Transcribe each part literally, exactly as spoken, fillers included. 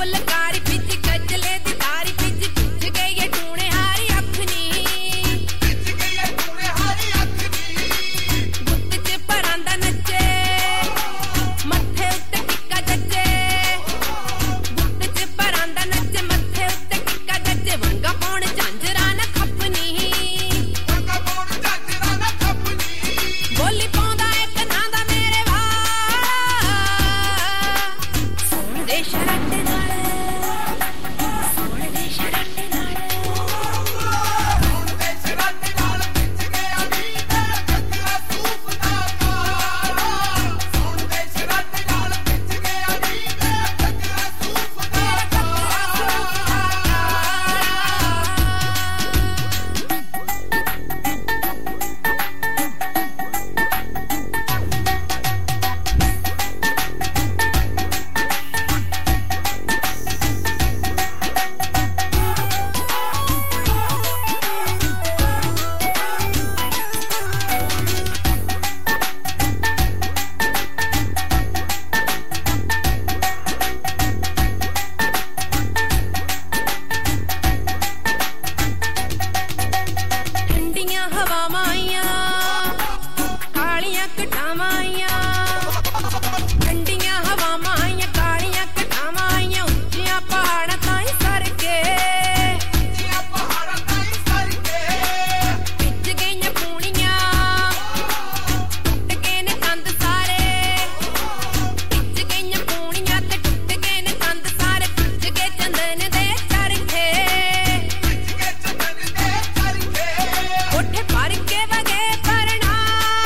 ਫੁਲਕਾਰੀ ਵਿੱਚ ਗੱਜਲੇ ਦੀ ਤਾਰੀ ਵਿੱਚ ਭਿੱਜ ਗਈ ਏ ਟੂਣੇ ਹਾਰੀ ਅੱਖ ਨੀ ਭਿੱਜ ਗਈ ਏ ਟੂਣੇ ਹਾਰੀ ਅੱਖ ਨੀ ਗੁੱਤ ਚ ਪਰਾਂਦਾ ਨੱਚੇ ਮੱਥੇ ਉੱਤੇ ਟਿੱਕਾ ਜੱਜੇ ਗੁੱਤ ਚ ਪਰਾਂਦਾ ਨੱਚੇ ਮੱਥੇ ਉੱਤੇ ਟਿੱਕਾ ਜੱਜੇ ਵੰਗਾ ਪਾਉਣ ਝਾਂਜਰਾਂ ਨਾ ਖੱਪਨੀ ਵੰਗਾ ਪਾਉਣ ਝਾਂਜਰਾਂ ਨਾ ਖੱਪਨੀ ਬੋਲੀ ਪਾਉਂਦਾ ਇੱਕ ਨਾਂ ਦਾ ਮੇਰੇ ਵਾ ਸੋਹਣ ਦੇ ਸ਼ਰਾਟੇ ਨਾਲ ਸੋਹਣ ਦੇ ਸ਼ਰਾਟੇ ਨਾਲ ਸੋਹਣ ਦੇ ਸ਼ਰਾਟੇ ਨਾਲ ਭਿੱਜ ਗਿਆ ਨੀ ਮੇਰਾ ਘੱਗਰਾ ਸੂਫ ਦਾ ਕਾਲਾ ਸੋਹਣ ਦੇ ਸ਼ਰਾਟੇ ਨਾਲ ਭਿੱਜ ਗਿਆ ਨੀ ਮੇਰਾ ਘੱਗਰਾ ਸੂਫ ਦਾ ਠੰਡੀਆਂ ਹਵਾਵਾਂ ਆਈਆਂ ਕਾਲੀਆਂ ਘਟਾਵਾਂ ਆਈਆਂ ਠੰਡੀਆਂ ਹਵਾਵਾਂ ਆਈਆਂ ਕਾਲੀਆਂ ਘਟਾਵਾਂ ਆਈਆਂ ਉੱਚੀਆਂ ਪਹਾੜਾਂ ਤਾਈਂ ਸਰ ਕੇ ਉੱਚੀਆਂ ਪਹਾੜਾਂ ਤਾਈਂ ਸਰ ਕੇ ਭਿੱਜ ਗਈਆਂ ਪੂਣੀਆਂ ਟੁੱਟ ਗਏ ਨੇ ਕੰਧ ਸਾਰੇ ਭਿੱਜ ਗਈਆਂ ਪੂਣੀਆਂ ਤੇ ਟੁੱਟ ਗਏ ਨੇ ਕੰਧ ਸਾਰੇ ਭਿੱਜ ਗਏ ਚੰਦਨ ਦੇ ਚਰਖੇ ਭਿੱਜ ਗਏ ਚੰਦਨ ਦੇ ਚਰਖੇ ਉੱਠੇ ਭਰ ਕੇ ਵਗੇ ਪਰਨਾਲਾ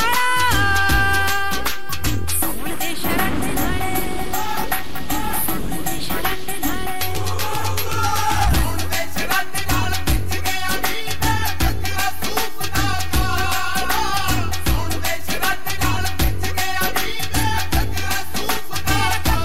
ਸੋਹਣ ਦੇ ਸ਼ਰਾਟੇ ਨਾਲ ਸੋਹਣ ਦੇ ਸ਼ਰਾਟੇ ਨਾਲ ਸੋਹਣ ਦੇ ਸ਼ਰਾਟੇ ਨਾਲ ਭਿੱਜ ਗਿਆ ਨੀ ਮੇਰਾ ਘੱਗਰਾ ਸੂਫ ਦਾ ਕਾਲਾ ਸੋਹਣ ਦੇ ਸ਼ਰਾਟੇ ਨਾਲ ਭਿੱਜ ਗਿਆ ਨੀ ਮੇਰਾ ਘੱਗਰਾ ਸੂਫ ਦਾ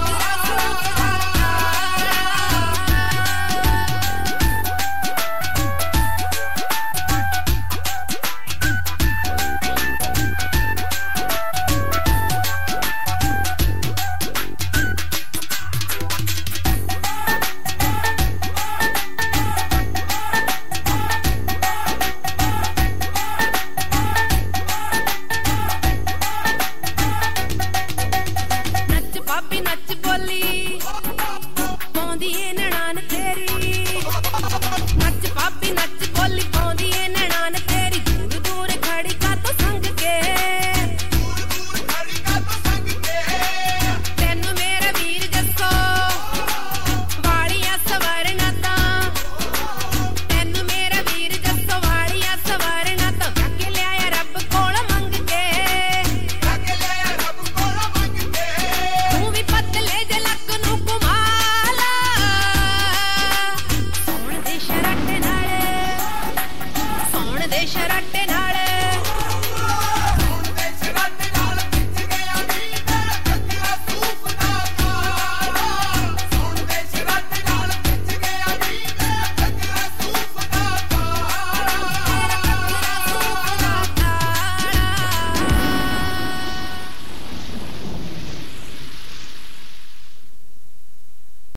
ਨੱਚ ਭਾਬੀ ਨੱਚ ਬੋਲੀ ਪਾਉਂਦੀ ਏ ਨਣਾਨ ਤੇਰੀ ਨੱਚ ਭਾਬੀ ਨੱਚ